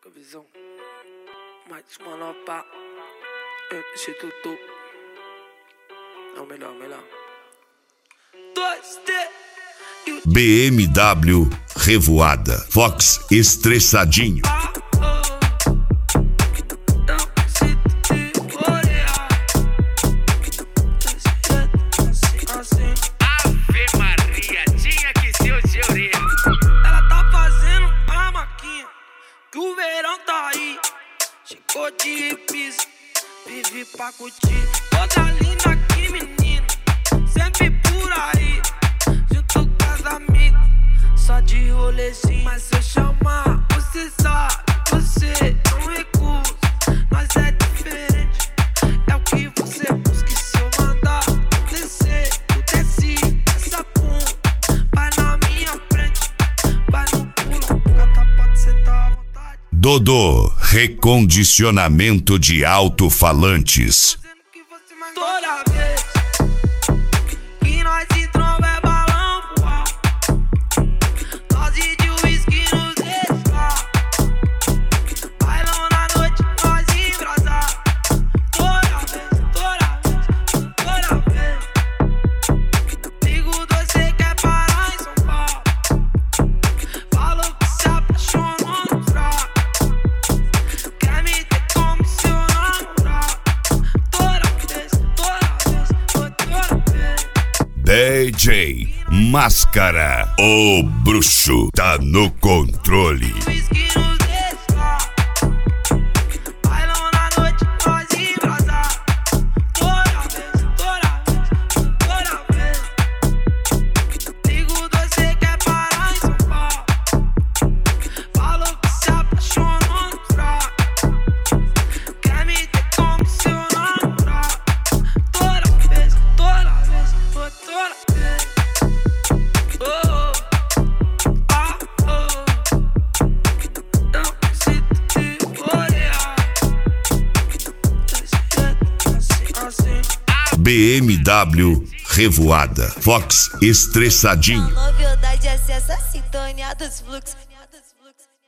com a visão. Mais uma nova. Instituto. É o melhor, o melhor. 2D. BMW Revoada. Fox Estressadinho. Ave Maria, tinha que ser o de orelha. Ela tá fazendo a maquinha, que o verão tá aí. Chegou de repisa, vive pra curtir. Toda linda aqui, menina, sempre por aí. Junto com as amigas, só de rolezinho. Mas se eu chamar, você sabe, você não recusa. Nós é diferente, é o que você busca. E se eu mandar descer, tu desce essa pum. Vai na minha frente, vai no pulo. Gata, pode sentar à vontade. Dodô Recondicionamento de Alto-Falantes. Toda vez que nós se tromba é balão pro alto. Dose de uísque nos deixa. Bailão na noite, nós embrasar. Toda vez Ligo, você quer parar em São Paulo. Falou que se apaixonou no fraco. Quer me ter como seu namorado. Toda vez DJ Máscara, o bruxo, tá no controle. Whisky nos deixa. Bailão na noite, nós embrasar. Toda vez Ligo, você quer parar em São Paulo. Falou que se apaixonou no fraco. Quer me ter como seu namorado. Toda vez Não sinto de olhar. Assim. BMW Revoada. Fox Estressadinho. A novidade acessa a sintonia dos fluxos.